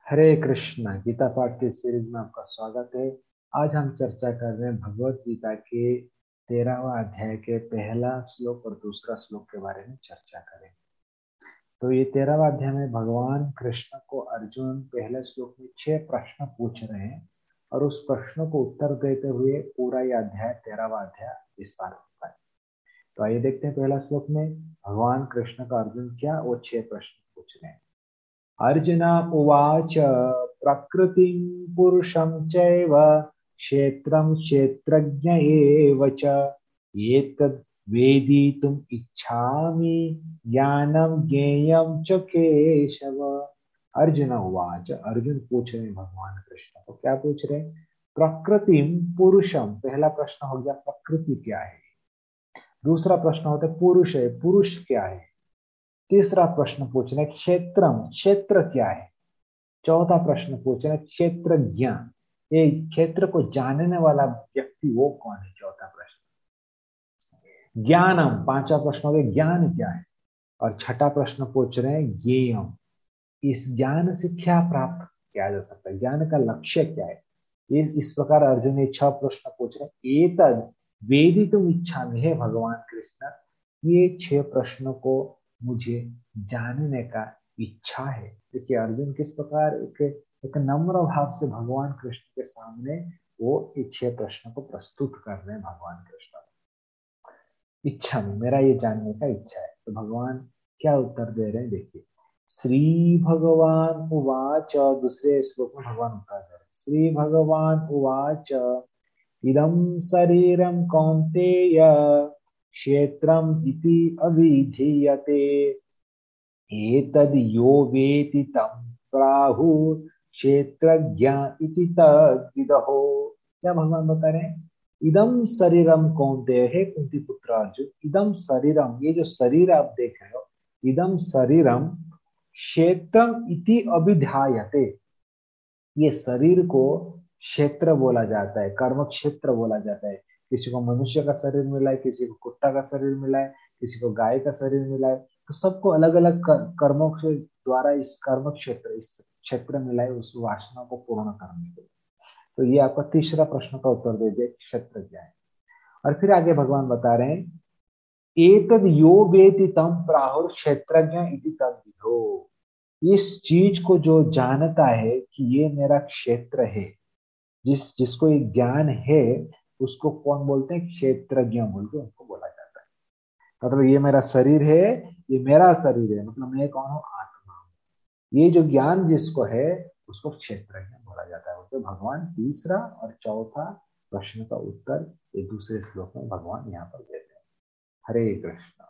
हरे कृष्ण। गीता पाठ के सीरीज में आपका स्वागत है। आज हम चर्चा कर रहे हैं भगवत गीता के 13वां अध्याय के पहला श्लोक और दूसरा श्लोक के बारे में चर्चा करें। तो ये 13वां अध्याय में भगवान कृष्ण को अर्जुन पहले श्लोक में 6 प्रश्न पूछ रहे हैं और उस प्रश्न को उत्तर देते हुए पूरा ये अध्याय 13वां अध्याय विस्तार होता है। तो आइए देखते हैं पहला श्लोक में भगवान कृष्ण का अर्जुन क्या वो 6 प्रश्न पूछ रहे हैं। अर्जुन उवाच प्रकृतिं पुरुषं चैव क्षेत्रं क्षेत्रज्ञ एव च एतद् वेदितुम् इच्छामि ज्ञानं ज्ञेयं च केशव। अर्जुन उवाच, अर्जुन पूछ रहे हैं भगवान कृष्ण को, क्या पूछ रहे हैं? प्रकृतिम पुरुषम, पहला प्रश्न हो गया प्रकृति क्या है। दूसरा प्रश्न होता है पुरुष है, पुरुष क्या है। तीसरा प्रश्न पूछना है क्षेत्रम, क्षेत्र क्या है। चौथा प्रश्न पूछना है क्षेत्रज्ञ, ये क्षेत्र को जानने वाला व्यक्ति वो कौन है। चौथा प्रश्न। ज्ञानम, पांचवा प्रश्न हो गया ज्ञान क्या है। और छठा प्रश्न पूछ रहे हैं ज्ञेयम, इस ज्ञान से क्या प्राप्त किया जा सकता है, ज्ञान का लक्ष्य क्या है। इस प्रकार अर्जुन ने 6 प्रश्न पूछ रहे। एतद वेदितुम इच्छामि, है भगवान कृष्ण, ये 6 प्रश्नों को मुझे जानने का इच्छा है। देखिए अर्जुन किस प्रकार एक नम्र भाव से भगवान कृष्ण के सामने वो ये 6 प्रश्न को प्रस्तुत कर रहे हैं। भगवान कृष्ण इच्छा में, मेरा ये जानने का इच्छा है। तो भगवान क्या उत्तर दे रहे हैं देखिए। श्री भगवान उवाच, दूसरे श्लोक में भगवान उत्तर दे रहे हैं। श्री भगवान उवाच इदं शरीरं कौन्तेय क्षेत्रम् इति अभिधीयते एतद् यो वेति तं प्राहुः क्षेत्रज्ञ इति तद्विदः। क्या भगवान बता रहे हैं? इदम शरीरम कौन्तेय, है कुंती पुत्र अर्जुन, इदम शरीरम, ये जो शरीर आप देख रहे हो, इदम शरीरम क्षेत्रम इति अभिधायते, ये शरीर को क्षेत्र बोला जाता है, कर्म क्षेत्र बोला जाता है। किसी को मनुष्य का शरीर मिला है, किसी को कुत्ता का शरीर मिला है, किसी को गाय का शरीर मिला है, तो सबको अलग अलग कर्मों के द्वारा इस कर्म क्षेत्र, इस क्षेत्र मिला है उस वासना को पूर्ण करने के लिए। तो ये आपका तीसरा प्रश्न का उत्तर दे दिया, क्षेत्र क्या है। और फिर आगे भगवान बता रहे हैं एतद यो वेति तम प्राहुर क्षेत्रज्ञ इति तद्विदो, इस चीज को जो जानता है कि ये मेरा क्षेत्र है, जिसको ये ज्ञान है, उसको कौन बोलते हैं? क्षेत्रज्ञ बोल के उनको बोला जाता है। मतलब ये मेरा शरीर है, ये मेरा शरीर है, मतलब मैं कौन हूँ? आत्मा हूँ। ये जो ज्ञान जिसको है उसको क्षेत्रज्ञ बोला जाता है। तो भगवान तीसरा और चौथा प्रश्न का उत्तर ये दूसरे श्लोक में भगवान यहाँ पर देते हैं। हरे कृष्ण।